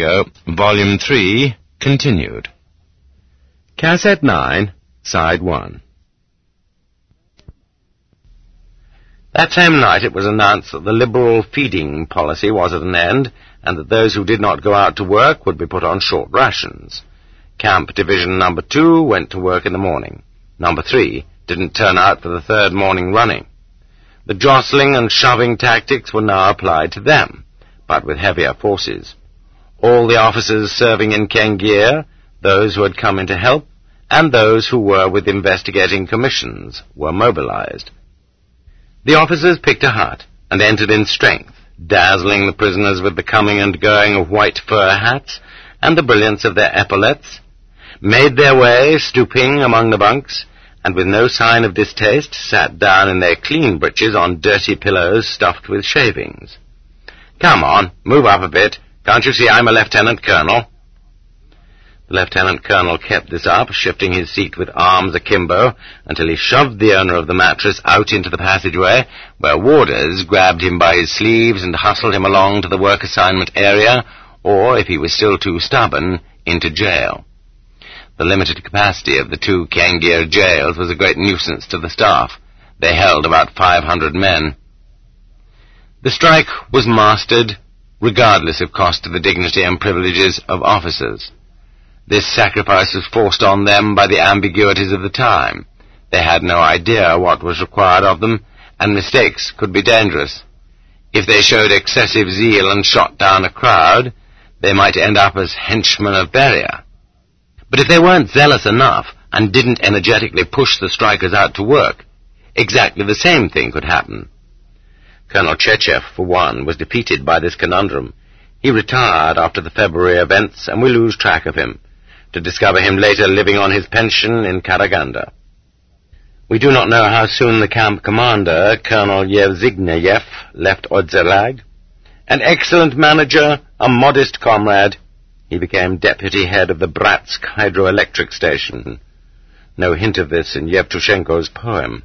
Moscow, Volume 3, continued. Cassette 9, Side 1. That same night it was announced that the liberal feeding policy was at an end, and that those who did not go out to work would be put on short rations. Camp Division No. 2 went to work in the morning. No. 3 didn't turn out for the third morning running. The jostling and shoving tactics were now applied to them, but with heavier forces. All the officers serving in Kengier, those who had come in to help, and those who were with investigating commissions were mobilized. The officers picked a hut and entered in strength, dazzling the prisoners with the coming and going of white fur hats and the brilliance of their epaulets, made their way, stooping among the bunks, and with no sign of distaste sat down in their clean breeches on dirty pillows stuffed with shavings. "Come on, move up a bit. Can't you see I'm a lieutenant colonel?" The lieutenant colonel kept this up, shifting his seat with arms akimbo, until he shoved the owner of the mattress out into the passageway, where warders grabbed him by his sleeves and hustled him along to the work assignment area, or, if he was still too stubborn, into jail. The limited capacity of the two Kengier jails was a great nuisance to the staff. They held about 500 men. The strike was mastered, regardless of cost to the dignity and privileges of officers. This sacrifice was forced on them by the ambiguities of the time. They had no idea what was required of them, and mistakes could be dangerous. If they showed excessive zeal and shot down a crowd, they might end up as henchmen of Beria. But if they weren't zealous enough and didn't energetically push the strikers out to work, exactly the same thing could happen. Colonel Chechev, for one, was defeated by this conundrum. He retired after the February events, and we lose track of him, to discover him later living on his pension in Karaganda. We do not know how soon the camp commander, Colonel Yevzigneyev, left Odzelag. An excellent manager, a modest comrade, he became deputy head of the Bratsk hydroelectric station. No hint of this in Yevtushenko's poem.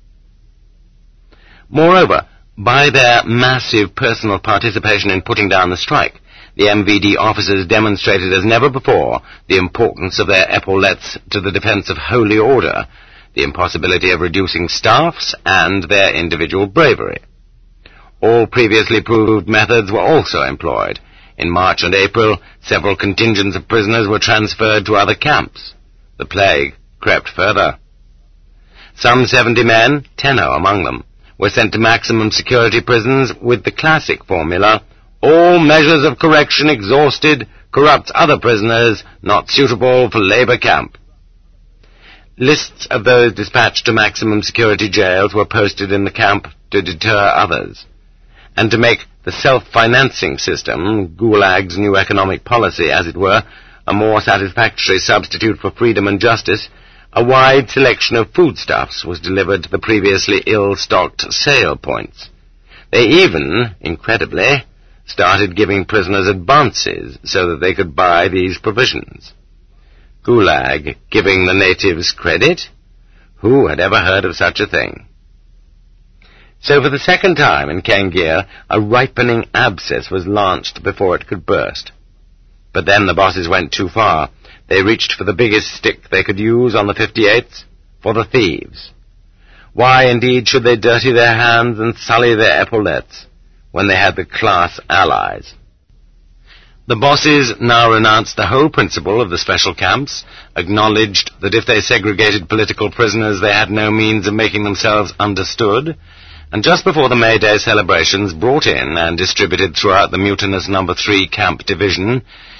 Moreover, by their massive personal participation in putting down the strike, the MVD officers demonstrated as never before the importance of their epaulets to the defense of holy order, the impossibility of reducing staffs, and their individual bravery. All previously proved methods were also employed. In March and April, several contingents of prisoners were transferred to other camps. The plague crept further. Some 70 men, Tenno among them, were sent to maximum security prisons with the classic formula, "All measures of correction exhausted, corrupts other prisoners, not suitable for labor camp." Lists of those dispatched to maximum security jails were posted in the camp to deter others, and to make the self-financing system, Gulag's new economic policy, as it were, a more satisfactory substitute for freedom and justice, a wide selection of foodstuffs was delivered to the previously ill-stocked sale points. They even, incredibly, started giving prisoners advances so that they could buy these provisions. Gulag giving the natives credit? Who had ever heard of such a thing? So for the second time in Kengier, a ripening abscess was launched before it could burst. But then the bosses went too far. They reached for the biggest stick they could use on the 58th, for the thieves. Why, indeed, should they dirty their hands and sully their epaulets when they had the class allies? The bosses now renounced the whole principle of the special camps, acknowledged that if they segregated political prisoners they had no means of making themselves understood, and just before the May Day celebrations brought in and distributed throughout the mutinous No. 3 camp division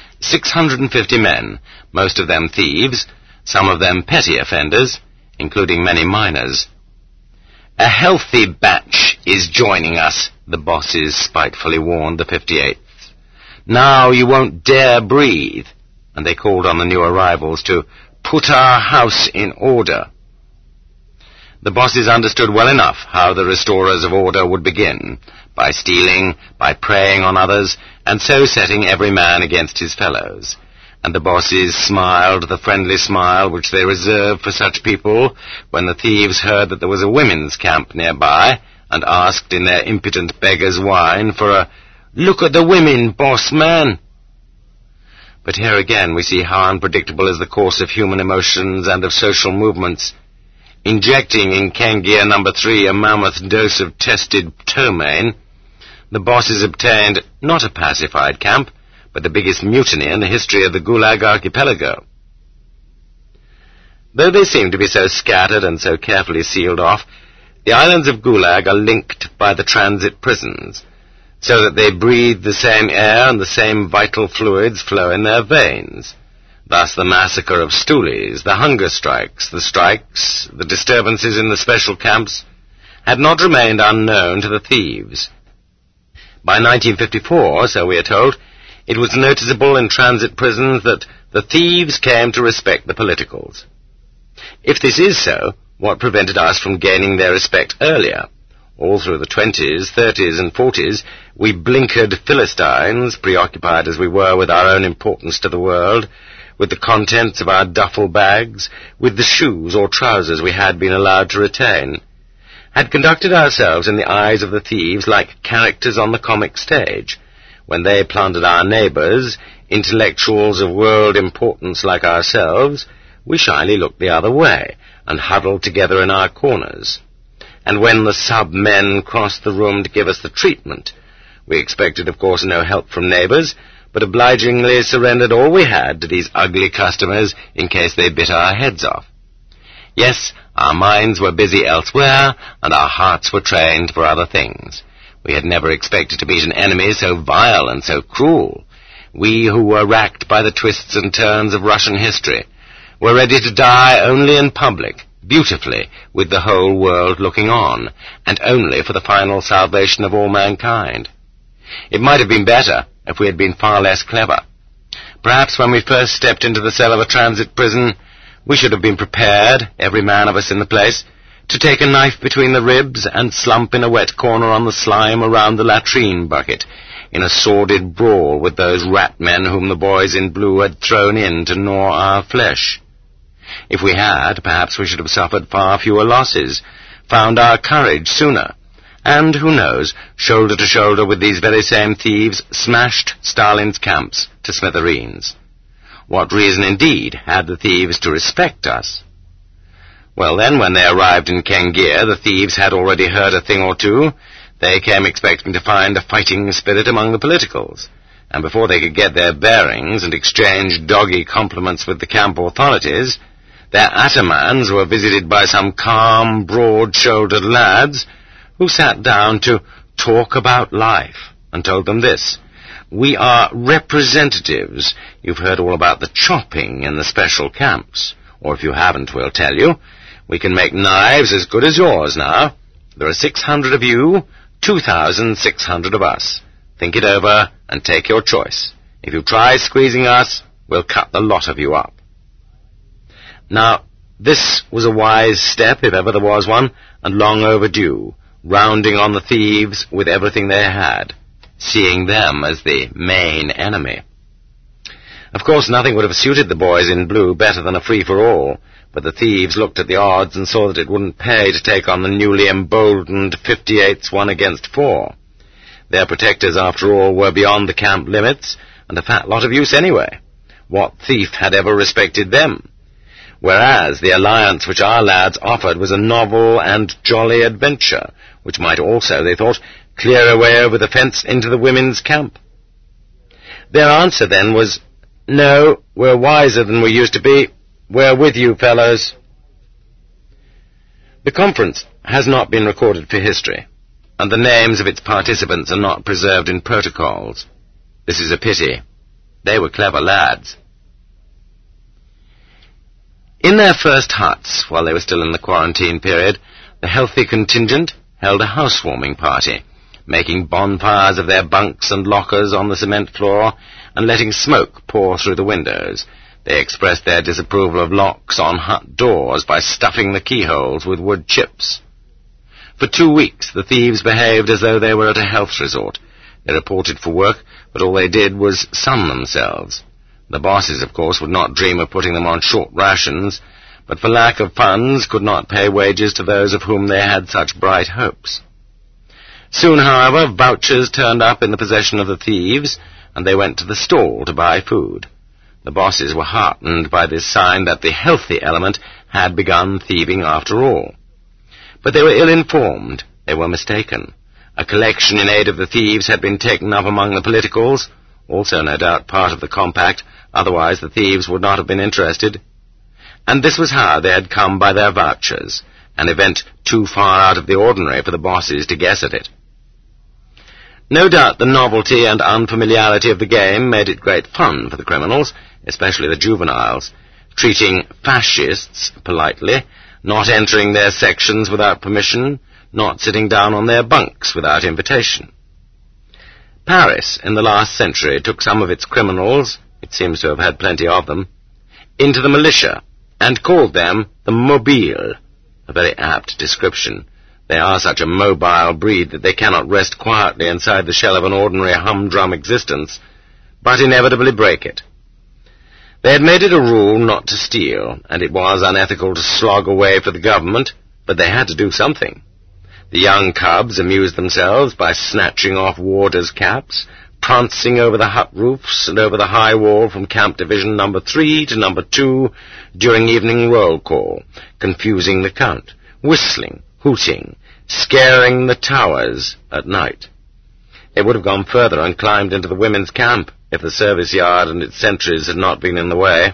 650 men, most of them thieves, some of them petty offenders, including many minors. "A healthy batch is joining us," the bosses spitefully warned the 58th. "Now you won't dare breathe," and they called on the new arrivals to put our house in order. The bosses understood well enough how the restorers of order would begin, by stealing, by preying on others, and so setting every man against his fellows. And the bosses smiled the friendly smile which they reserved for such people when the thieves heard that there was a women's camp nearby, and asked in their impudent beggar's whine for a "Look at the women, boss man." But here again we see how unpredictable is the course of human emotions and of social movements. Injecting in Kangia No. 3 a mammoth dose of tested ptomaine, the bosses obtained not a pacified camp, but the biggest mutiny in the history of the Gulag archipelago. Though they seem to be so scattered and so carefully sealed off, the islands of Gulag are linked by the transit prisons, so that they breathe the same air and the same vital fluids flow in their veins. Thus the massacre of stoolies, the hunger strikes, the disturbances in the special camps, had not remained unknown to the thieves. By 1954, so we are told, it was noticeable in transit prisons that the thieves came to respect the politicals. If this is so, what prevented us from gaining their respect earlier? All through the 20s, 30s, and 40s, we blinkered Philistines, preoccupied as we were with our own importance to the world, with the contents of our duffel bags, with the shoes or trousers we had been allowed to retain, had conducted ourselves in the eyes of the thieves like characters on the comic stage. When they plundered our neighbours, intellectuals of world importance like ourselves, we shyly looked the other way, and huddled together in our corners. And when the sub-men crossed the room to give us the treatment, we expected, of course, no help from neighbours, but obligingly surrendered all we had to these ugly customers in case they bit our heads off. Yes, our minds were busy elsewhere, and our hearts were trained for other things. We had never expected to meet an enemy so vile and so cruel. We who were racked by the twists and turns of Russian history were ready to die only in public, beautifully, with the whole world looking on, and only for the final salvation of all mankind. It might have been better if we had been far less clever. Perhaps when we first stepped into the cell of a transit prison, we should have been prepared, every man of us in the place, to take a knife between the ribs and slump in a wet corner on the slime around the latrine bucket, in a sordid brawl with those rat men whom the boys in blue had thrown in to gnaw our flesh. If we had, perhaps we should have suffered far fewer losses, found our courage sooner, and, who knows, shoulder to shoulder with these very same thieves, smashed Stalin's camps to smithereens. What reason, indeed, had the thieves to respect us? Well, then, when they arrived in Kangia, the thieves had already heard a thing or two. They came expecting to find a fighting spirit among the politicals, and before they could get their bearings and exchange doggy compliments with the camp authorities, their atamans were visited by some calm, broad-shouldered lads who sat down to talk about life and told them this: "We are representatives. You've heard all about the chopping in the special camps. Or if you haven't, we'll tell you. We can make knives as good as yours now. There are 600 of you, 2,600 of us. Think it over and take your choice. If you try squeezing us, we'll cut the lot of you up." Now, this was a wise step, if ever there was one, and long overdue, rounding on the thieves with everything they had, seeing them as the main enemy. Of course, nothing would have suited the boys in blue better than a free-for-all, but the thieves looked at the odds and saw that it wouldn't pay to take on the newly emboldened 58's 1 against 4. Their protectors, after all, were beyond the camp limits, and a fat lot of use anyway. What thief had ever respected them? Whereas the alliance which our lads offered was a novel and jolly adventure, which might also, they thought, clear a way over the fence into the women's camp. Their answer then was, "No, we're wiser than we used to be. We're with you, fellows." The conference has not been recorded for history, and the names of its participants are not preserved in protocols. This is a pity. They were clever lads. In their first huts, while they were still in the quarantine period, the healthy contingent held a housewarming party, making bonfires of their bunks and lockers on the cement floor and letting smoke pour through the windows. They expressed their disapproval of locks on hut doors by stuffing the keyholes with wood chips. For 2 weeks the thieves behaved as though they were at a health resort. They reported for work, but all they did was sun themselves. The bosses, of course, would not dream of putting them on short rations, but for lack of funds could not pay wages to those of whom they had such bright hopes. Soon, however, vouchers turned up in the possession of the thieves, and they went to the stall to buy food. The bosses were heartened by this sign that the healthy element had begun thieving after all. But they were ill-informed. They were mistaken. A collection in aid of the thieves had been taken up among the politicals, also no doubt part of the compact, otherwise the thieves would not have been interested. And this was how they had come by their vouchers, an event too far out of the ordinary for the bosses to guess at it. No doubt the novelty and unfamiliarity of the game made it great fun for the criminals, especially the juveniles, treating fascists politely, not entering their sections without permission, not sitting down on their bunks without invitation. Paris, in the last century, took some of its criminals, it seems to have had plenty of them, into the militia, and called them the Mobile, a very apt description. They are such a mobile breed that they cannot rest quietly inside the shell of an ordinary humdrum existence, but inevitably break it. They had made it a rule not to steal, and it was unethical to slog away for the government, but they had to do something. The young cubs amused themselves by snatching off warders' caps, prancing over the hut roofs and over the high wall from Camp Division No. 3 to No. 2 during evening roll call, confusing the count, whistling, hooting, scaring the towers at night. They would have gone further and climbed into the women's camp if the service yard and its sentries had not been in the way.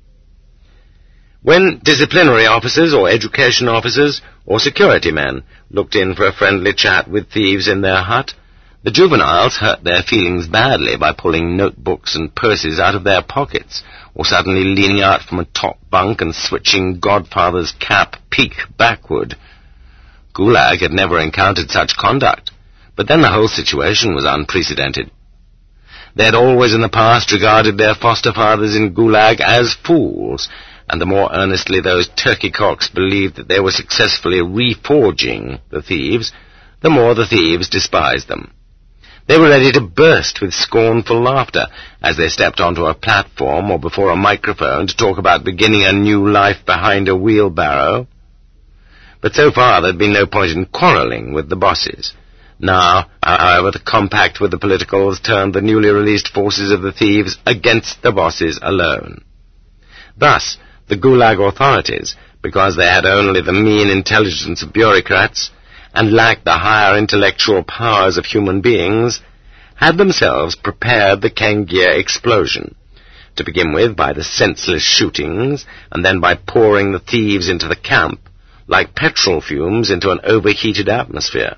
When disciplinary officers or education officers or security men looked in for a friendly chat with thieves in their hut, the juveniles hurt their feelings badly by pulling notebooks and purses out of their pockets, or suddenly leaning out from a top bunk and switching Godfather's cap peak backward. Gulag had never encountered such conduct, but then the whole situation was unprecedented. They had always in the past regarded their foster fathers in Gulag as fools, and the more earnestly those turkey-cocks believed that they were successfully reforging the thieves, the more the thieves despised them. They were ready to burst with scornful laughter as they stepped onto a platform or before a microphone to talk about beginning a new life behind a wheelbarrow. But so far there had been no point in quarrelling with the bosses. Now, however, the compact with the politicals turned the newly released forces of the thieves against the bosses alone. Thus, the Gulag authorities, because they had only the mean intelligence of bureaucrats and lacked the higher intellectual powers of human beings, had themselves prepared the Kangia explosion, to begin with by the senseless shootings, and then by pouring the thieves into the camp, like petrol fumes into an overheated atmosphere.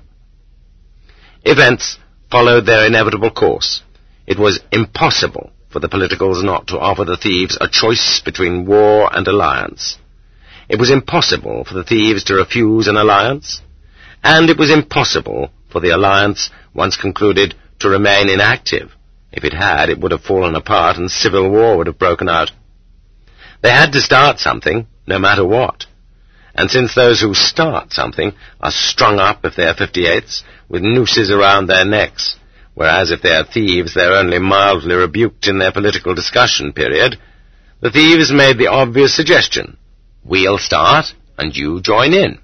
Events followed their inevitable course. It was impossible for the politicals not to offer the thieves a choice between war and alliance. It was impossible for the thieves to refuse an alliance, and it was impossible for the alliance, once concluded, to remain inactive. If it had, it would have fallen apart and civil war would have broken out. They had to start something, no matter what. And since those who start something are strung up if they are 58s, with nooses around their necks, whereas if they are thieves they are only mildly rebuked in their political discussion period, the thieves made the obvious suggestion: we'll start, and you join in.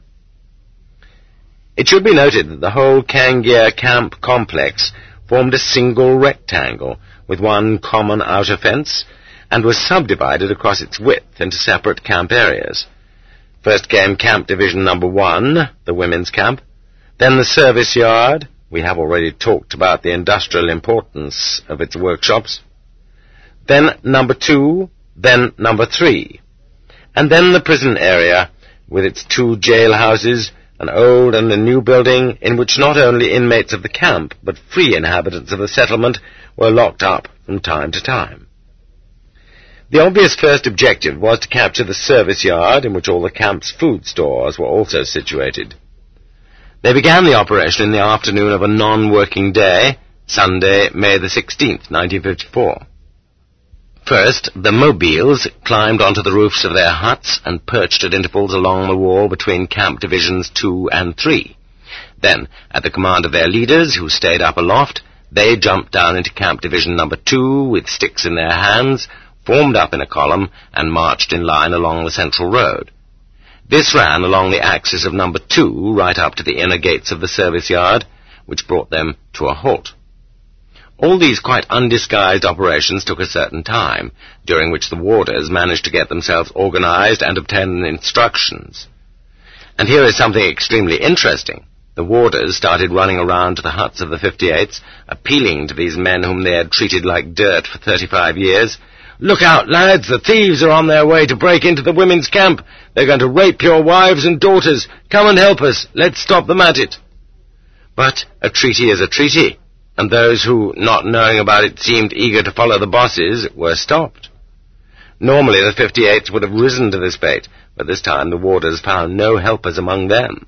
It should be noted that the whole Kangia camp complex formed a single rectangle with one common outer fence, and was subdivided across its width into separate camp areas. First came Camp Division No. 1, the women's camp, then the service yard. We have already talked about the industrial importance of its workshops. Then No. 2, then No. 3, and then the prison area, with its 2 jailhouses, an old and a new building in which not only inmates of the camp, but free inhabitants of the settlement were locked up from time to time. The obvious first objective was to capture the service yard, in which all the camp's food stores were also situated. They began the operation in the afternoon of a non-working day, Sunday, May the 16th, 1954. First, the Mobiles climbed onto the roofs of their huts and perched at intervals along the wall between Camp Divisions 2 and 3. Then, at the command of their leaders, who stayed up aloft, they jumped down into Camp Division No. 2 with sticks in their hands, formed up in a column, and marched in line along the central road. This ran along the axis of No. 2 right up to the inner gates of the service yard, which brought them to a halt. All these quite undisguised operations took a certain time, during which the warders managed to get themselves organized and obtain instructions. And here is something extremely interesting. The warders started running around to the huts of the 58s, appealing to these men whom they had treated like dirt for 35 years. "Look out, lads, the thieves are on their way to break into the women's camp. They're going to rape your wives and daughters. Come and help us. Let's stop them at it." But a treaty is a treaty, and those who, not knowing about it, seemed eager to follow the bosses were stopped. Normally the 58s would have risen to this fate, but this time the warders found no helpers among them.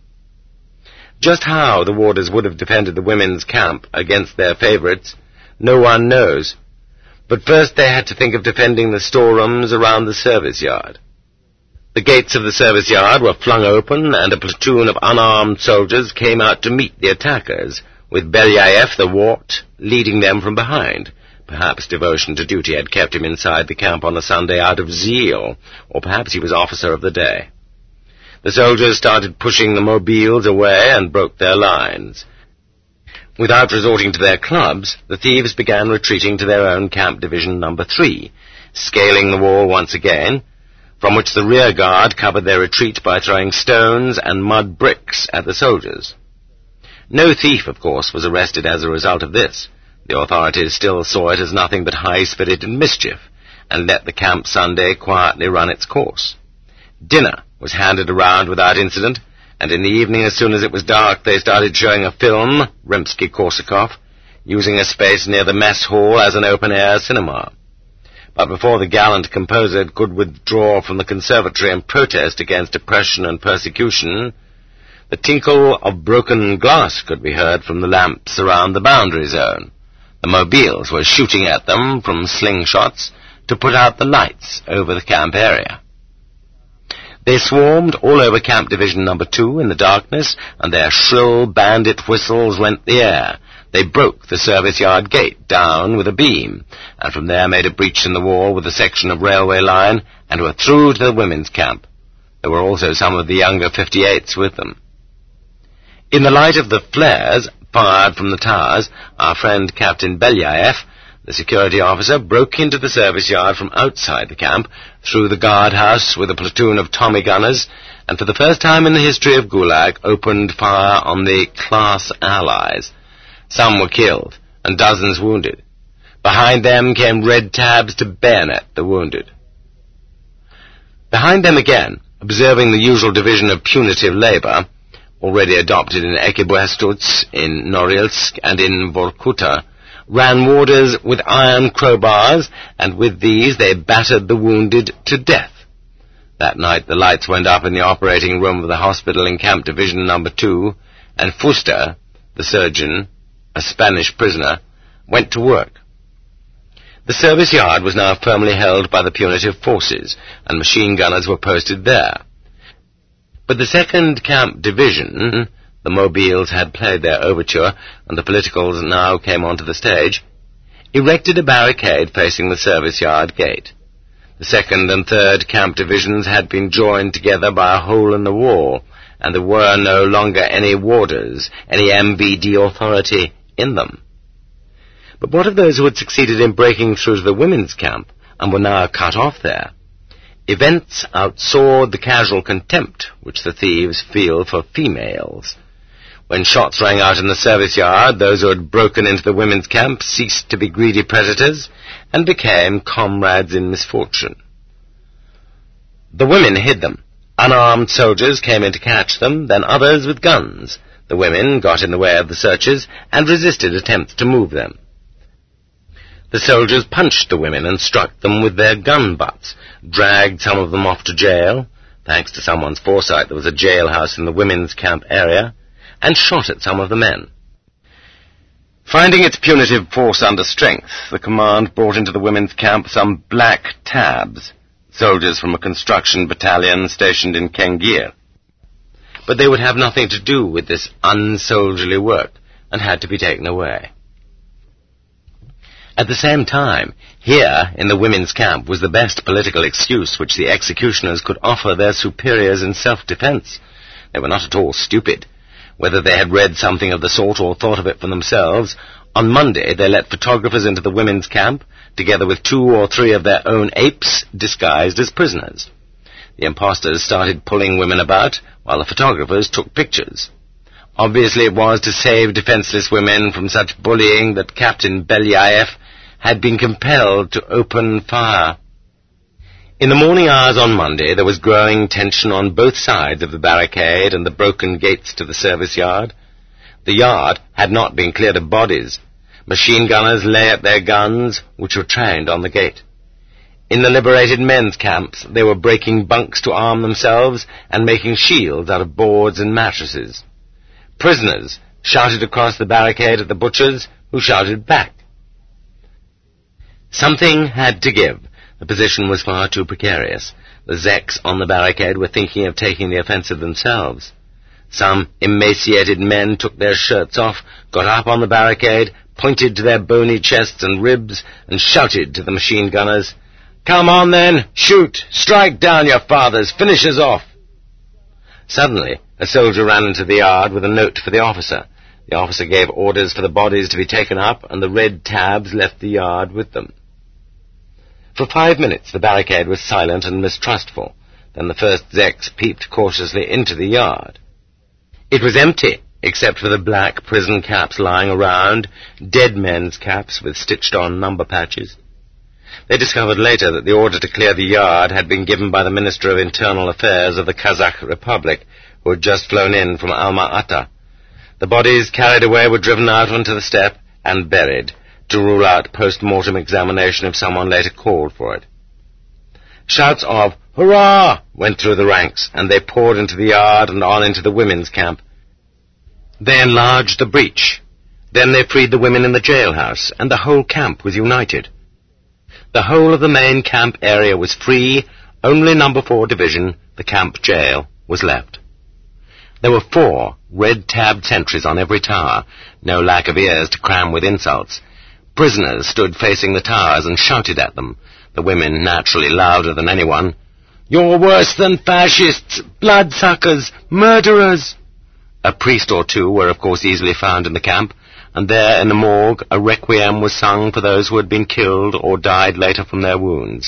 Just how the warders would have defended the women's camp against their favorites, no one knows. But first they had to think of defending the storerooms around the service yard. The gates of the service yard were flung open, and a platoon of unarmed soldiers came out to meet the attackers, with Belyaev the Wart leading them from behind. Perhaps devotion to duty had kept him inside the camp on a Sunday out of zeal, or perhaps he was officer of the day. The soldiers started pushing the mobiles away and broke their lines. Without resorting to their clubs, the thieves began retreating to their own camp division number 3, scaling the wall once again, from which the rear guard covered their retreat by throwing stones and mud bricks at the soldiers. No thief, of course, was arrested as a result of this. The authorities still saw it as nothing but high-spirited mischief, and let the Camp Sunday quietly run its course. Dinner was handed around without incident, and in the evening, as soon as it was dark, they started showing a film, Rimsky-Korsakov, using a space near the mess hall as an open-air cinema. But before the gallant composer could withdraw from the conservatory and protest against oppression and persecution, the tinkle of broken glass could be heard from the lamps around the boundary zone. The mobiles were shooting at them from slingshots to put out the lights over the camp area. They swarmed all over Camp Division number 2 in the darkness, and their shrill bandit whistles rent the air. They broke the service yard gate down with a beam, and from there made a breach in the wall with a section of railway line, and were through to the women's camp. There were also some of the younger 58s with them. In the light of the flares fired from the towers, our friend Captain Belyaev, the security officer, broke into the service yard from outside the camp, through the guardhouse with a platoon of Tommy gunners, and for the first time in the history of Gulag opened fire on the class allies. Some were killed, and dozens wounded. Behind them came red tabs to bayonet the wounded. Behind them again, observing the usual division of punitive labor, already adopted in Ekibwestuts, in Norilsk, and in Vorkuta, ran warders with iron crowbars, and with these they battered the wounded to death. That night the lights went up in the operating room of the hospital in Camp Division number 2, and Fuster, the surgeon, a Spanish prisoner, went to work. The service yard was now firmly held by the punitive forces, and machine gunners were posted there. But the 2nd Camp Division, the mobiles had played their overture, and the politicals now came onto the stage, erected a barricade facing the service yard gate. The 2nd and 3rd Camp Divisions had been joined together by a hole in the wall, and there were no longer any warders, any MVD authority in them. But what of those who had succeeded in breaking through to the women's camp, and were now cut off there? Events outsoared the casual contempt which the thieves feel for females. When shots rang out in the service yard, those who had broken into the women's camp ceased to be greedy predators and became comrades in misfortune. The women hid them. Unarmed soldiers came in to catch them, then others with guns. The women got in the way of the searchers and resisted attempts to move them. The soldiers punched the women and struck them with their gun butts, dragged some of them off to jail. Thanks to someone's foresight, there was a jailhouse in the women's camp area, and shot at some of the men. Finding its punitive force under strength, the command brought into the women's camp some black tabs, soldiers from a construction battalion stationed in Kengir. But they would have nothing to do with this unsoldierly work, and had to be taken away. At the same time, here, in the women's camp, was the best political excuse which the executioners could offer their superiors in self-defense. They were not at all stupid. Whether they had read something of the sort or thought of it for themselves, On Monday, they let photographers into the women's camp, together with 2 or 3 of their own apes disguised as prisoners. The impostors started pulling women about, while the photographers took pictures. Obviously it was to save defenseless women from such bullying that Captain Belyaev had been compelled to open fire. In the morning hours on Monday, there was growing tension on both sides of the barricade and the broken gates to the service yard. The yard had not been cleared of bodies. Machine gunners lay at their guns, which were trained on the gate. In the liberated men's camps, they were breaking bunks to arm themselves and making shields out of boards and mattresses. Prisoners shouted across the barricade at the butchers, who shouted back. Something had to give. The position was far too precarious. The Zeks on the barricade were thinking of taking the offensive themselves. Some emaciated men took their shirts off, got up on the barricade, pointed to their bony chests and ribs, and shouted to the machine gunners, "Come on then, shoot, strike down your fathers, finish us off." Suddenly, a soldier ran into the yard with a note for the officer. The officer gave orders for the bodies to be taken up, and the red tabs left the yard with them. For 5 minutes the barricade was silent and mistrustful. Then the first Zeks peeped cautiously into the yard. It was empty, except for the black prison caps lying around, dead men's caps with stitched-on number patches. They discovered later that the order to clear the yard had been given by the Minister of Internal Affairs of the Kazakh Republic, who had just flown in from Alma-Ata. The bodies carried away were driven out onto the steppe and buried, to rule out post-mortem examination if someone later called for it. Shouts of "Hurrah!" went through the ranks, and they poured into the yard and on into the women's camp. They enlarged the breach. Then they freed the women in the jailhouse, and the whole camp was united. The whole of the main camp area was free. Only No. 4 Division, the camp jail, was left. There were 4 red-tabbed sentries on every tower, no lack of ears to cram with insults. Prisoners stood facing the towers and shouted at them, the women naturally louder than anyone. "You're worse than fascists, bloodsuckers, murderers!" A priest or 2 were of course easily found in the camp, and there in the morgue a requiem was sung for those who had been killed or died later from their wounds.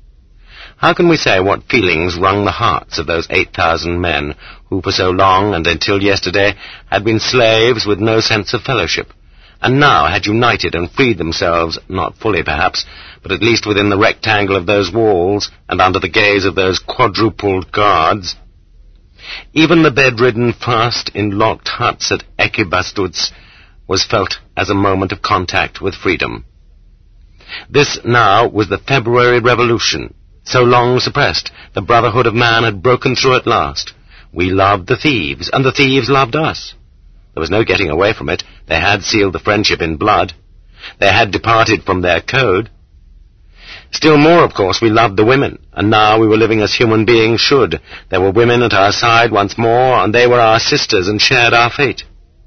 How can we say what feelings wrung the hearts of those 8,000 men who for so long and until yesterday had been slaves with no sense of fellowship, and now had united and freed themselves, not fully perhaps, but at least within the rectangle of those walls and under the gaze of those quadrupled guards? Even the bedridden fast in locked huts at Ekibastuts was felt as a moment of contact with freedom. This now was the February Revolution, so long suppressed. The brotherhood of man had broken through at last. We loved the thieves, and the thieves loved us. There was no getting away from it. They had sealed the friendship in blood. They had departed from their code. Still more, of course, we loved the women, and now we were living as human beings should. There were women at our side once more, and they were our sisters and shared our fate.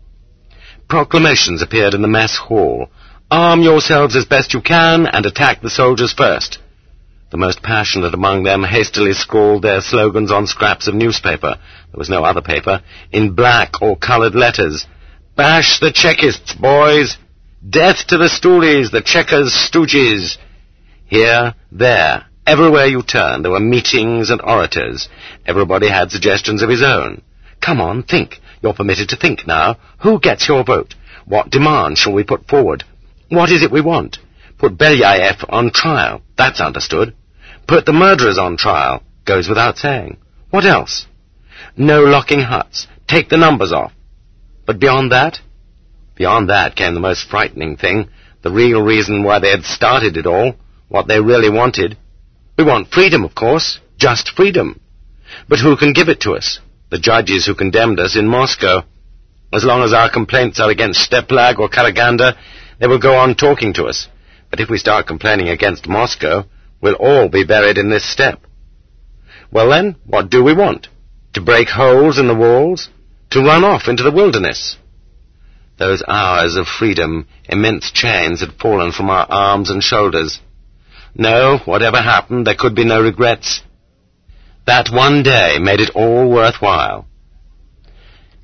Proclamations appeared in the mess hall. "Arm yourselves as best you can, and attack the soldiers first." The most passionate among them hastily scrawled their slogans on scraps of newspaper. There was no other paper, in black or coloured letters. "Bash the Chekists, boys! Death to the Stoolies, the Checkers' stooges!" Here, there, everywhere you turned, there were meetings and orators. Everybody had suggestions of his own. Come on, think. You're permitted to think now. Who gets your vote? What demand shall we put forward? What is it we want? Put Belyaev on trial. That's understood. Put the murderers on trial. Goes without saying. What else? No locking huts. Take the numbers off. But beyond that? Beyond that came the most frightening thing, the real reason why they had started it all, what they really wanted. We want freedom, of course, just freedom. But who can give it to us? The judges who condemned us in Moscow. As long as our complaints are against Steplag or Karaganda, they will go on talking to us. But if we start complaining against Moscow, we'll all be buried in this steppe. Well then, what do we want? To break holes in the walls? To run off into the wilderness? Those hours of freedom, immense chains had fallen from our arms and shoulders. No, whatever happened, there could be no regrets. That one day made it all worthwhile.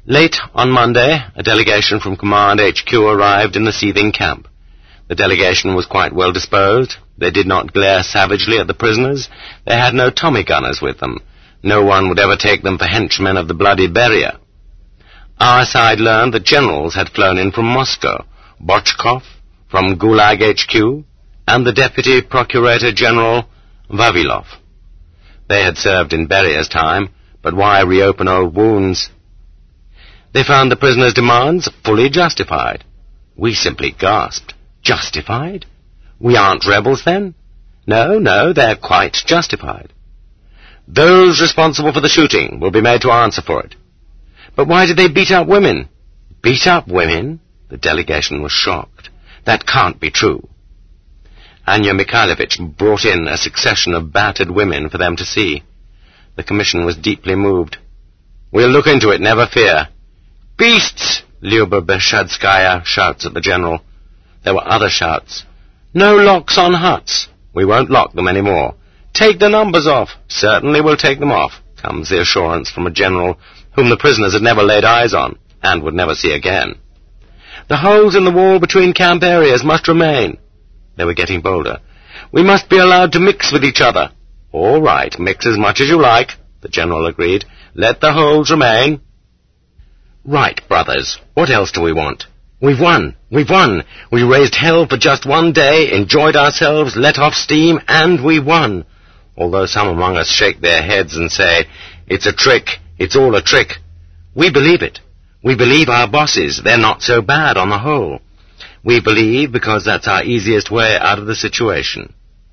Late on Monday, a delegation from Command HQ arrived in the seething camp. The delegation was quite well disposed. They did not glare savagely at the prisoners. They had no Tommy gunners with them. No one would ever take them for henchmen of the bloody Beria. Our side learned that generals had flown in from Moscow, Bochkov, from Gulag HQ, and the Deputy Procurator General Vavilov. They had served in Beria's time, but why reopen old wounds? They found the prisoners' demands fully justified. We simply gasped. Justified? We aren't rebels, then? No, they're quite justified. Those responsible for the shooting will be made to answer for it. But why did they beat up women? Beat up women? The delegation was shocked. That can't be true. Anya Mikhailovich brought in a succession of battered women for them to see. The commission was deeply moved. We'll look into it, never fear. Beasts! Lyuba Beshadskaya shouts at the general. There were other shouts. No locks on huts. We won't lock them any more. Take the numbers off. Certainly we'll take them off, comes the assurance from a general whom the prisoners had never laid eyes on, and would never see again. The holes in the wall between camp areas must remain. They were getting bolder. We must be allowed to mix with each other. All right, mix as much as you like, the general agreed. Let the holes remain. Right, brothers, what else do we want? We've won. We raised hell for just one day, enjoyed ourselves, let off steam, and we won. Although some among us shake their heads and say, it's a trick, it's all a trick. We believe it. We believe our bosses, they're not so bad on the whole. We believe because that's our easiest way out of the situation.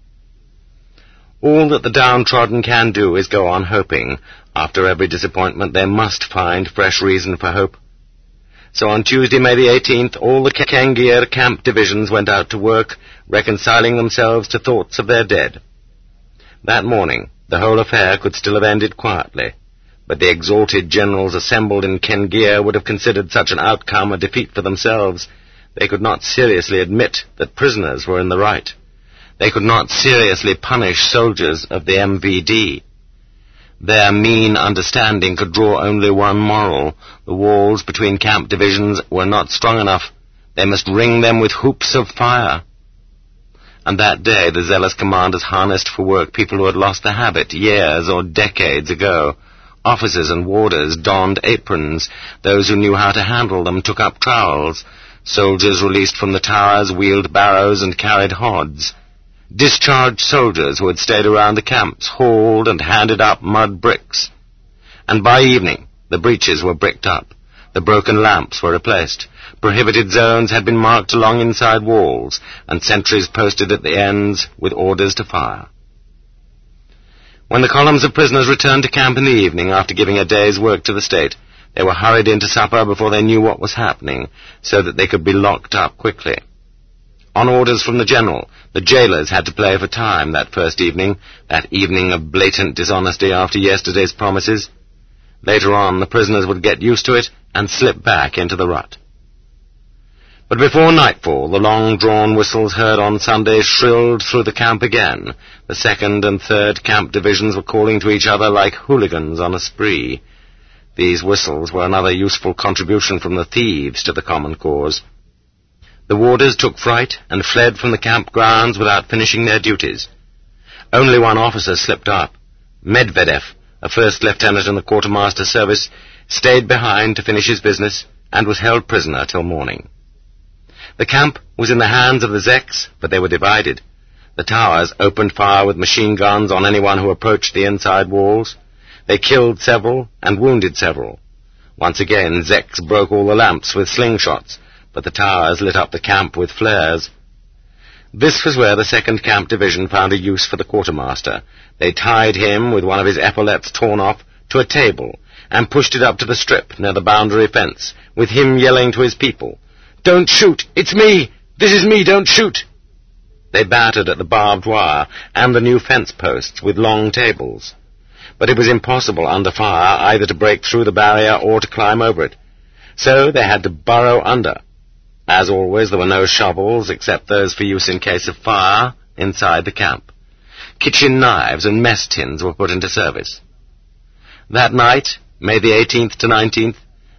All that the downtrodden can do is go on hoping. After every disappointment, they must find fresh reason for hope. So on Tuesday, May the 18th, all the Kengir camp divisions went out to work, reconciling themselves to thoughts of their dead. That morning, the whole affair could still have ended quietly, but the exalted generals assembled in Kengir would have considered such an outcome a defeat for themselves. They could not seriously admit that prisoners were in the right. They could not seriously punish soldiers of the MVD. Their mean understanding could draw only one moral. The walls between camp divisions were not strong enough. They must ring them with hoops of fire. And that day the zealous commanders harnessed for work people who had lost the habit years or decades ago. Officers and warders donned aprons. Those who knew how to handle them took up trowels. Soldiers released from the towers wheeled barrows and carried hods. Discharged soldiers who had stayed around the camps hauled and handed up mud bricks. And by evening, the breaches were bricked up. The broken lamps were replaced. Prohibited zones had been marked along inside walls, and sentries posted at the ends with orders to fire. When the columns of prisoners returned to camp in the evening after giving a day's work to the state, they were hurried into supper before they knew what was happening, so that they could be locked up quickly. On orders from the general, the jailers had to play for time that first evening, that evening of blatant dishonesty after yesterday's promises. Later on, the prisoners would get used to it and slip back into the rut. But before nightfall, the long-drawn whistles heard on Sunday shrilled through the camp again. The 2nd and 3rd camp divisions were calling to each other like hooligans on a spree. These whistles were another useful contribution from the thieves to the common cause. The warders took fright and fled from the campgrounds without finishing their duties. Only one officer slipped up. Medvedev, a first lieutenant in the quartermaster service, stayed behind to finish his business and was held prisoner till morning. The camp was in the hands of the Zeks, but they were divided. The towers opened fire with machine guns on anyone who approached the inside walls. They killed several and wounded several. Once again, Zeks broke all the lamps with slingshots, but the towers lit up the camp with flares. This was where the 2nd Camp Division found a use for the quartermaster. They tied him, with one of his epaulets torn off, to a table, and pushed it up to the strip near the boundary fence, with him yelling to his people, "Don't shoot! It's me! This is me! Don't shoot!" They battered at the barbed wire and the new fence posts with long tables. But it was impossible under fire either to break through the barrier or to climb over it. So they had to burrow under. As always, there were no shovels, except those for use in case of fire, inside the camp. Kitchen knives and mess tins were put into service. That night, May the 18th to 19th,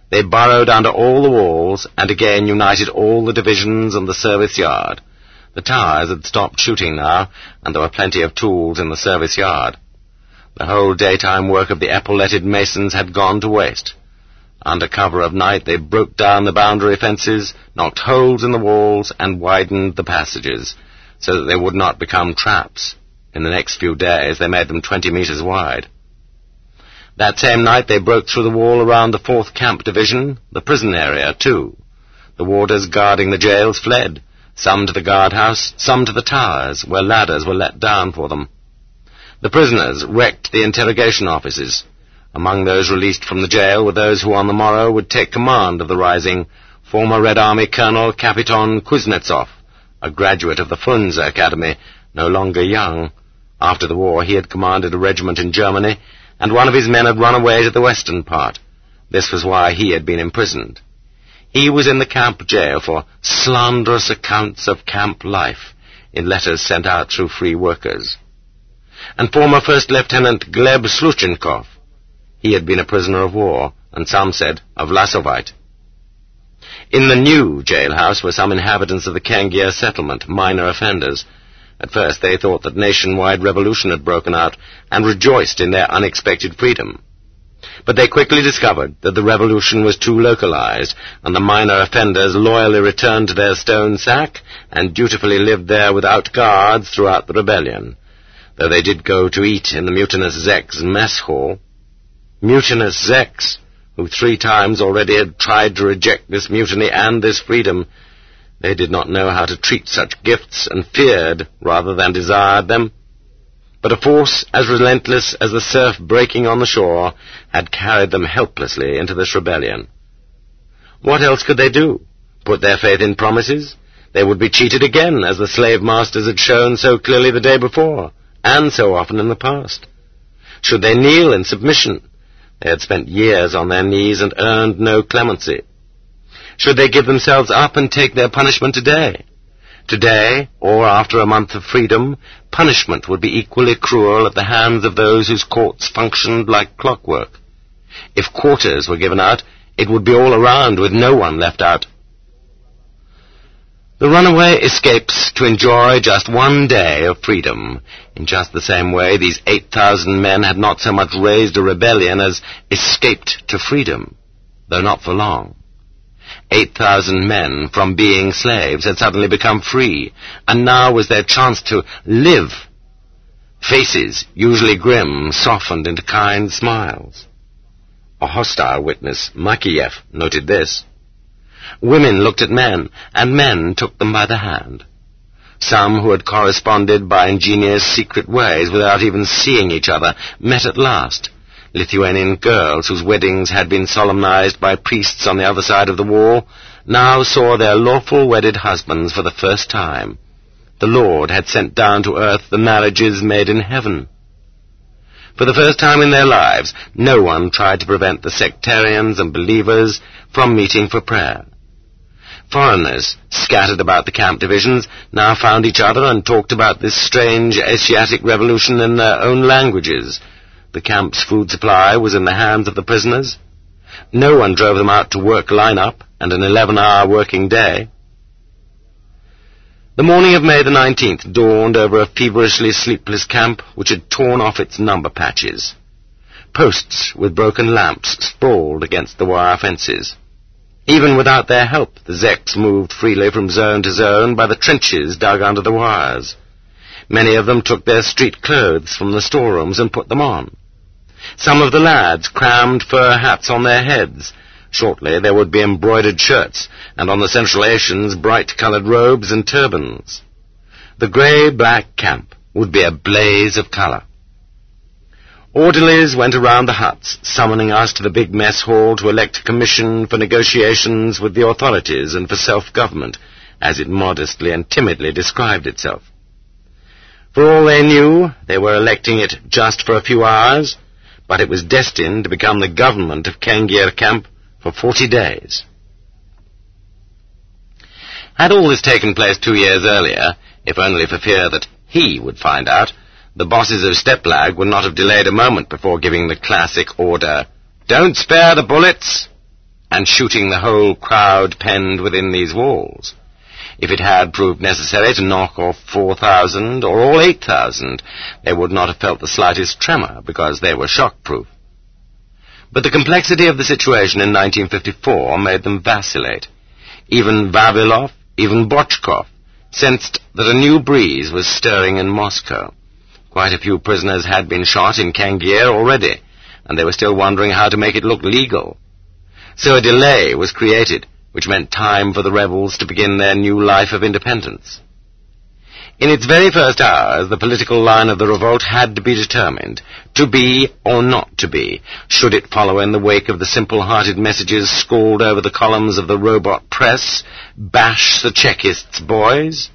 They burrowed under all the walls and again united all the divisions and the service yard. The towers had stopped shooting now, and there were plenty of tools in the service yard. The whole daytime work of the epauletted masons had gone to waste. Under cover of night they broke down the boundary fences, knocked holes in the walls, and widened the passages, so that they would not become traps. In the next few days they made them 20 meters wide. That same night they broke through the wall around the 4th Camp Division, the prison area, too. The warders guarding the jails fled, some to the guardhouse, some to the towers, where ladders were let down for them. The prisoners wrecked the interrogation offices. Among those released from the jail were those who on the morrow would take command of the rising, former Red Army Colonel Kapiton Kuznetsov, a graduate of the Frunze Academy, no longer young. After the war he had commanded a regiment in Germany, and one of his men had run away to the western part. This was why he had been imprisoned. He was in the camp jail for slanderous accounts of camp life in letters sent out through free workers. And former First Lieutenant Gleb Sluchenkov. He had been a prisoner of war, and some said a Vlasovite. In the new jailhouse were some inhabitants of the Kangia settlement, minor offenders. At first they thought that nationwide revolution had broken out, and rejoiced in their unexpected freedom. But they quickly discovered that the revolution was too localized, and the minor offenders loyally returned to their stone sack, and dutifully lived there without guards throughout the rebellion, though they did go to eat in the mutinous Zek's mess hall. Mutinous Zeks, who 3 times already had tried to reject this mutiny and this freedom. They did not know how to treat such gifts, and feared rather than desired them. But a force as relentless as the surf breaking on the shore had carried them helplessly into this rebellion. What else could they do? Put their faith in promises? They would be cheated again, as the slave masters had shown so clearly the day before, and so often in the past. Should they kneel in submission? They had spent years on their knees and earned no clemency. Should they give themselves up and take their punishment today? Today, or after a month of freedom, punishment would be equally cruel at the hands of those whose courts functioned like clockwork. If quarters were given out, it would be all around with no one left out. The runaway escapes to enjoy just 1 day of freedom. In just the same way, these 8,000 men had not so much raised a rebellion as escaped to freedom, though not for long. 8,000 men, from being slaves, had suddenly become free, and now was their chance to live. Faces, usually grim, softened into kind smiles. A hostile witness, Makiev, noted this. Women looked at men, and men took them by the hand. Some who had corresponded by ingenious secret ways without even seeing each other met at last. Lithuanian girls whose weddings had been solemnized by priests on the other side of the wall now saw their lawful wedded husbands for the first time. The Lord had sent down to earth the marriages made in heaven. For the first time in their lives, no one tried to prevent the sectarians and believers from meeting for prayer. Foreigners, scattered about the camp divisions, now found each other and talked about this strange Asiatic revolution in their own languages. The camp's food supply was in the hands of the prisoners. No one drove them out to work line-up and an 11-hour working day. The morning of May the 19th dawned over a feverishly sleepless camp which had torn off its number patches. Posts with broken lamps sprawled against the wire fences. Even without their help, the Zeks moved freely from zone to zone by the trenches dug under the wires. Many of them took their street clothes from the storerooms and put them on. Some of the lads crammed fur hats on their heads. Shortly there would be embroidered shirts, and on the Central Asians bright-coloured robes and turbans. The grey-black camp would be a blaze of colour. Orderlies went around the huts, summoning us to the big mess hall to elect a commission for negotiations with the authorities and for self-government, as it modestly and timidly described itself. For all they knew, they were electing it just for a few hours, but it was destined to become the government of Kangia camp for 40 days. Had all this taken place 2 years earlier, if only for fear that he would find out, the bosses of Steplag would not have delayed a moment before giving the classic order, "Don't spare the bullets!" and shooting the whole crowd penned within these walls. If it had proved necessary to knock off 4,000 or all 8,000, they would not have felt the slightest tremor, because they were shock-proof. But the complexity of the situation in 1954 made them vacillate. Even Vavilov, even Bochkov, sensed that a new breeze was stirring in Moscow. Quite a few prisoners had been shot in Kangier already, and they were still wondering how to make it look legal. So a delay was created, which meant time for the rebels to begin their new life of independence. In its very first hours, the political line of the revolt had to be determined, to be or not to be. Should it follow in the wake of the simple-hearted messages scrawled over the columns of the robot press, "Bash the Chekists, boys"?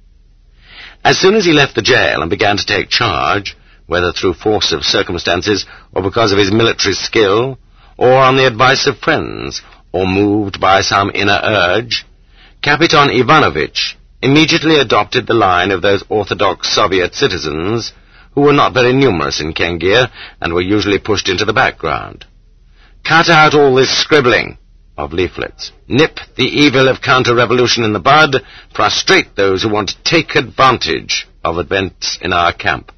As soon as he left the jail and began to take charge, whether through force of circumstances or because of his military skill, or on the advice of friends, or moved by some inner urge, Kapitan Ivanovich immediately adopted the line of those Orthodox Soviet citizens who were not very numerous in Kangier and were usually pushed into the background. Cut out all this scribbling of leaflets. Nip the evil of counter-revolution in the bud. Frustrate those who want to take advantage of events in our camp.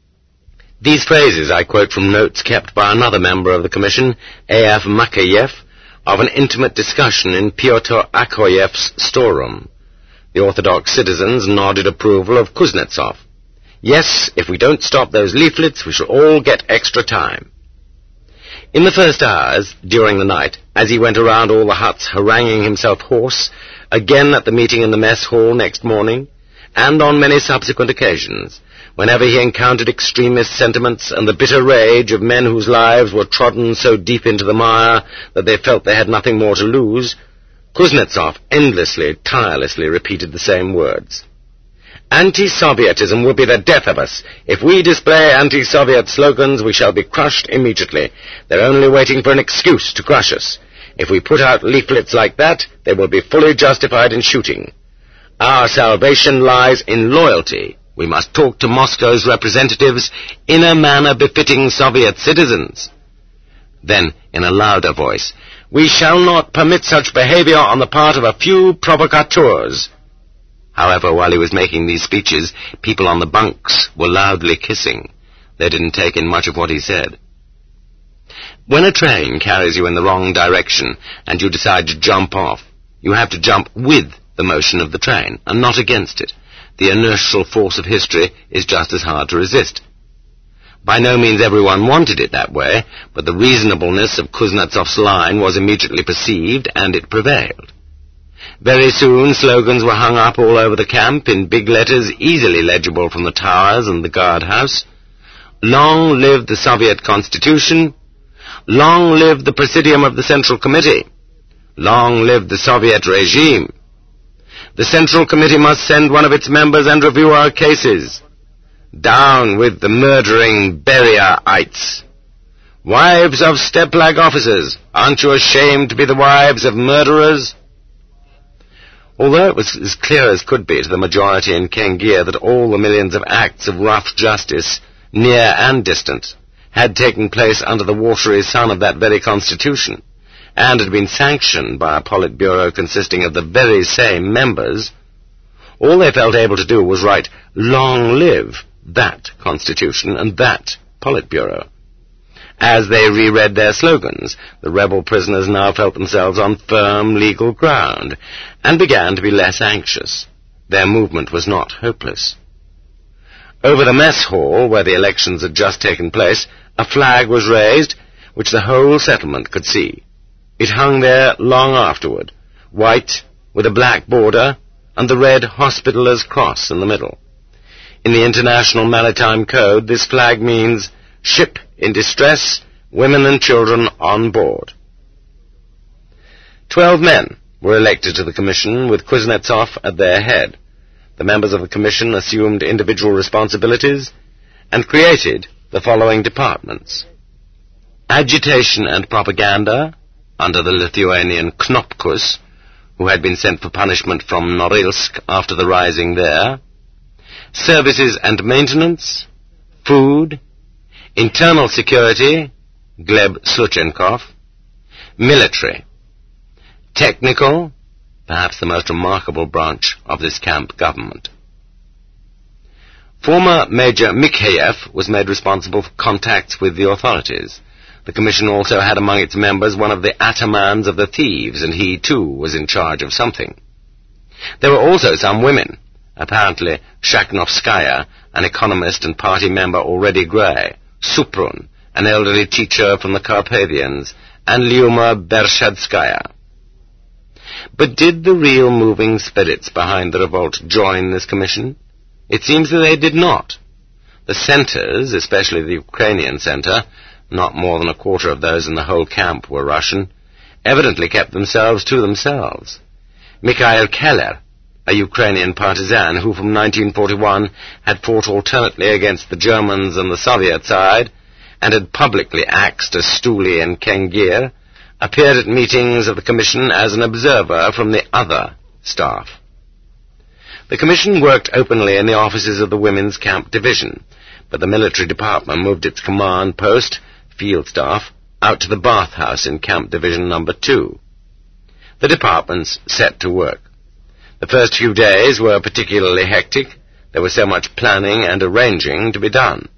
These phrases I quote from notes kept by another member of the commission, A.F. Makayev, of an intimate discussion in Pyotr Akoyev's storeroom. The Orthodox citizens nodded approval of Kuznetsov. Yes, if we don't stop those leaflets, we shall all get extra time. In the first hours, during the night, as he went around all the huts haranguing himself hoarse, again at the meeting in the mess hall next morning, and on many subsequent occasions, whenever he encountered extremist sentiments and the bitter rage of men whose lives were trodden so deep into the mire that they felt they had nothing more to lose, Kuznetsov endlessly, tirelessly repeated the same words. Anti-Sovietism will be the death of us. If we display anti-Soviet slogans, we shall be crushed immediately. They're only waiting for an excuse to crush us. If we put out leaflets like that, they will be fully justified in shooting. Our salvation lies in loyalty. We must talk to Moscow's representatives in a manner befitting Soviet citizens. Then, in a louder voice, we shall not permit such behavior on the part of a few provocateurs. However, while he was making these speeches, people on the bunks were loudly kissing. They didn't take in much of what he said. When a train carries you in the wrong direction and you decide to jump off, you have to jump with the motion of the train and not against it. The inertial force of history is just as hard to resist. By no means everyone wanted it that way, but the reasonableness of Kuznetsov's line was immediately perceived, and it prevailed. Very soon slogans were hung up all over the camp in big letters easily legible from the towers and the guardhouse. Long live the Soviet Constitution! Long live the Presidium of the Central Committee! Long live the Soviet regime! The Central Committee must send one of its members and review our cases. Down with the murdering Beriyaites! Wives of Steplag officers, aren't you ashamed to be the wives of murderers? Although it was as clear as could be to the majority in Kangier that all the millions of acts of rough justice, near and distant, had taken place under the watery sun of that very constitution, and had been sanctioned by a Politburo consisting of the very same members, all they felt able to do was write, "Long live that constitution and that Politburo." As they reread their slogans, the rebel prisoners now felt themselves on firm legal ground, and began to be less anxious. Their movement was not hopeless. Over the mess hall, where the elections had just taken place, a flag was raised, which the whole settlement could see. It hung there long afterward, white, with a black border, and the red Hospitallers' Cross in the middle. In the International Maritime Code, this flag means ship in distress, women and children on board. 12 men were elected to the commission, with Kuznetsov at their head. The members of the commission assumed individual responsibilities and created the following departments: agitation and propaganda, under the Lithuanian Knopkus, who had been sent for punishment from Norilsk after the rising there; services and maintenance; food; internal security, Gleb Sluchenkov; military, technical, perhaps the most remarkable branch of this camp government. Former Major Mikheyev was made responsible for contacts with the authorities. The commission also had among its members one of the atamans of the thieves, and he, too, was in charge of something. There were also some women, apparently Shakhnovskaya, an economist and party member already grey, Suprun, an elderly teacher from the Carpathians, and Lyuma Bershadskaya. But did the real moving spirits behind the revolt join this commission? It seems that they did not. The centres, especially the Ukrainian centre, not more than a quarter of those in the whole camp were Russian, evidently kept themselves to themselves. Mikhail Keller, a Ukrainian partisan who from 1941 had fought alternately against the Germans and the Soviet side, and had publicly axed Astuli and Kengir, appeared at meetings of the commission as an observer from the other staff. The commission worked openly in the offices of the Women's Camp Division, but the military department moved its command post, field staff, out to the bathhouse in Camp Division No. 2. The departments set to work. The first few days were particularly hectic. There was so much planning and arranging to be done.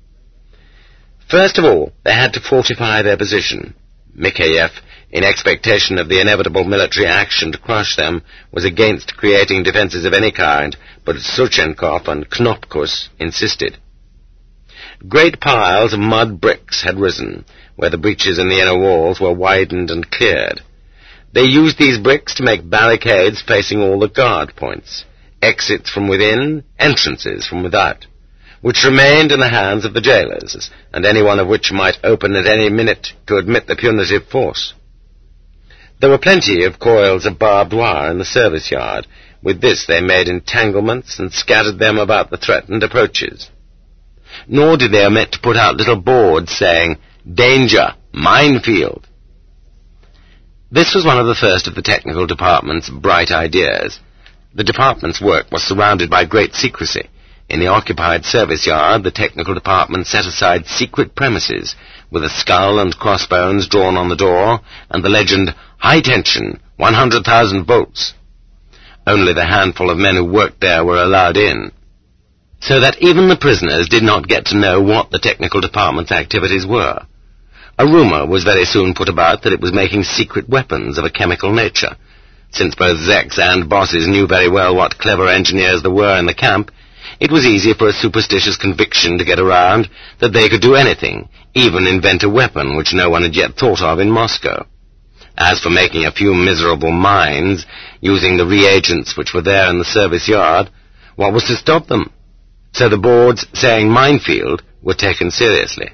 First of all, they had to fortify their position. Mikheyev, in expectation of the inevitable military action to crush them, was against creating defences of any kind, but Surchenkov and Knopkus insisted. Great piles of mud bricks had risen, where the breaches in the inner walls were widened and cleared. They used these bricks to make barricades facing all the guard points, exits from within, entrances from without, which remained in the hands of the jailers, and any one of which might open at any minute to admit the punitive force. There were plenty of coils of barbed wire in the service yard. With this they made entanglements and scattered them about the threatened approaches. Nor did they omit to put out little boards saying, "Danger! Minefield!" This was one of the first of the technical department's bright ideas. The department's work was surrounded by great secrecy. In the occupied service yard, the technical department set aside secret premises, with a skull and crossbones drawn on the door, and the legend, "High tension, 100,000 volts." Only the handful of men who worked there were allowed in, so that even the prisoners did not get to know what the technical department's activities were. A rumour was very soon put about that it was making secret weapons of a chemical nature. Since both Zeks and bosses knew very well what clever engineers there were in the camp, it was easy for a superstitious conviction to get around that they could do anything, even invent a weapon which no one had yet thought of in Moscow. As for making a few miserable mines, using the reagents which were there in the service yard, what was to stop them? So the boards saying minefield were taken seriously.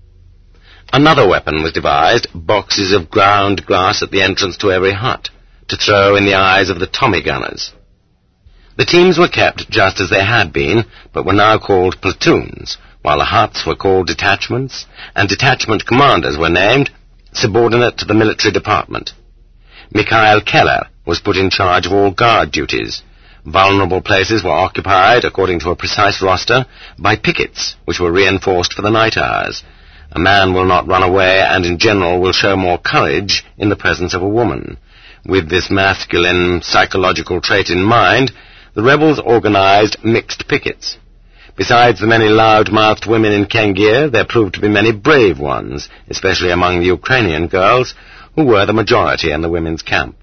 Another weapon was devised, boxes of ground glass at the entrance to every hut, to throw in the eyes of the Tommy gunners. The teams were kept just as they had been, but were now called platoons, while the huts were called detachments, and detachment commanders were named, subordinate to the military department. Mikhail Keller was put in charge of all guard duties. Vulnerable places were occupied, according to a precise roster, by pickets, which were reinforced for the night hours. A man will not run away, and in general will show more courage in the presence of a woman. With this masculine psychological trait in mind, the rebels organized mixed pickets. Besides the many loud-mouthed women in Kengir, there proved to be many brave ones, especially among the Ukrainian girls, who were the majority in the women's camp.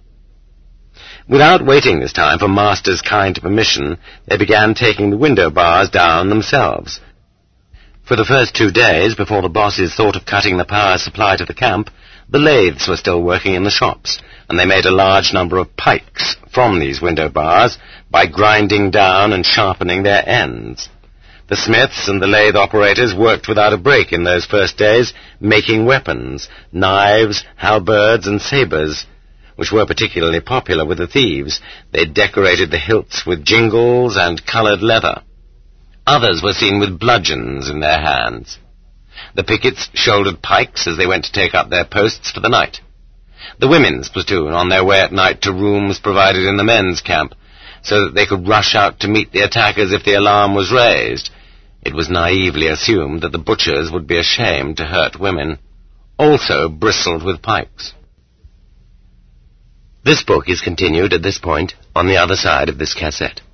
Without waiting this time for Master's kind permission, they began taking the window bars down themselves. For the first 2 days, before the bosses thought of cutting the power supply to the camp, the lathes were still working in the shops, and they made a large number of pikes from these window bars by grinding down and sharpening their ends. The smiths and the lathe operators worked without a break in those first days, making weapons, knives, halberds, and sabres, which were particularly popular with the thieves. They decorated the hilts with jingles and coloured leather. Others were seen with bludgeons in their hands. The pickets shouldered pikes as they went to take up their posts for the night. The women's platoon on their way at night to rooms provided in the men's camp, so that they could rush out to meet the attackers if the alarm was raised. It was naively assumed that the butchers would be ashamed to hurt women, also bristled with pikes. This book is continued at this point on the other side of this cassette.